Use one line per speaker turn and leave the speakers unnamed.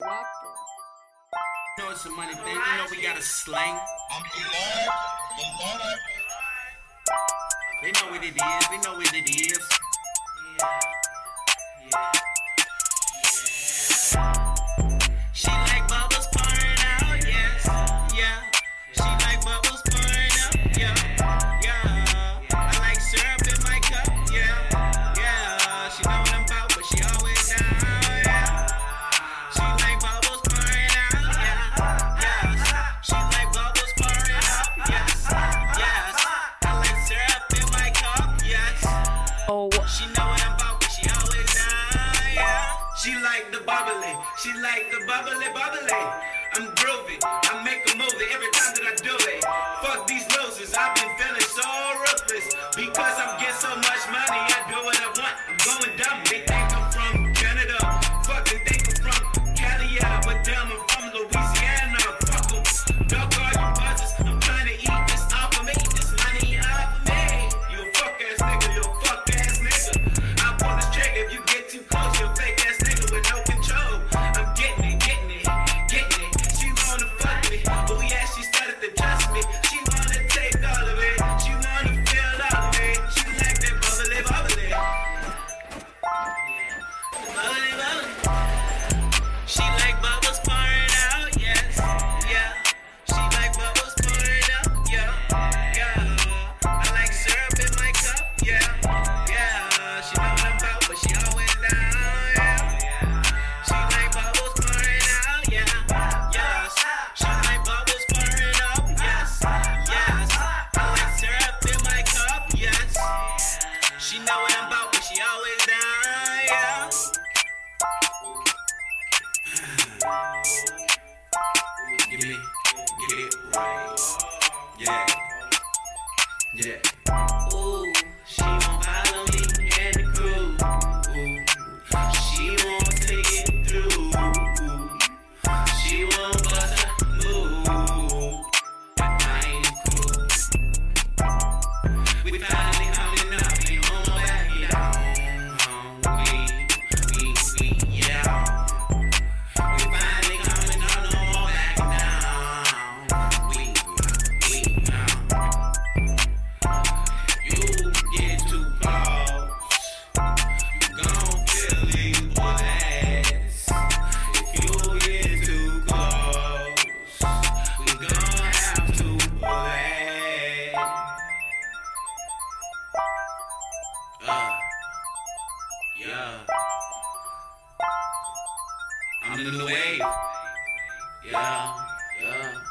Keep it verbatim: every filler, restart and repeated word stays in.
guapo.
You know it's a money thing. You know we got a slang.
I'm the Lord, the Lord.
They know what it is. They know what it is. Yeah. Yeah. She like bubbles pouring out, yes, yeah. She like bubbles pouring up, yeah, yeah. I like syrup in my cup, yeah, yeah. She know what I'm about, but she always down, yeah. She like bubbles pouring out, yeah, yes. She like bubbles pouring up, yes, yes. I like syrup in my cup, yes.
Oh,
She know what I'm about, but she always down, yeah. She like the bubbly, she like the bubbly, bubbly. I'm groovy, I make a movie every time that I do it. Fuck these losers, I've been feeling so ruthless. Because I'm getting so much money, I do what I want. I'm going dumb, they think I'm from Canada. Fuck, they think I'm from Cali, yeah. But damn, I'm from Louisiana. Fuck em, dog all you buzzers. I'm trying to eat this off of me, this money off of me. You a fuck ass nigga, you a fuck ass nigga. I pull this trigger if you get too close, you a fake ass nigga with no control. I'm getting it, getting it, getting it. She wanna fuck me, but we actually started to trust me. She wanna take all of it, she wanna feel all of it. She like that bubbly, bubbly. Bubbly, bubbly. She like bubbles pouring out, yes, yeah. She like bubbles pouring up, yeah, yeah. I like syrup in my cup, yeah, yeah. She know what I'm about, but she always down, yeah. She like bubbles pouring out, yeah, yes. She like bubbles pouring up, yes, yes. I like syrup in my cup, yes. She know what I'm about, but she always down, yeah. Give me, get it right, yeah, yeah. Ooh, she won't follow me and the crew. Ooh, she won't take it through. Ooh, she won't bust a move. I ain't cool. We finally coming up, ain't no more backing down. We, we, we, yeah. We finally coming up, no more backing down. We, we, uh. You get too close, you gon' feel it bullets. If you get too close, we gon' have to pull it. Uh, yeah. I'm the new wave. Yeah, yeah.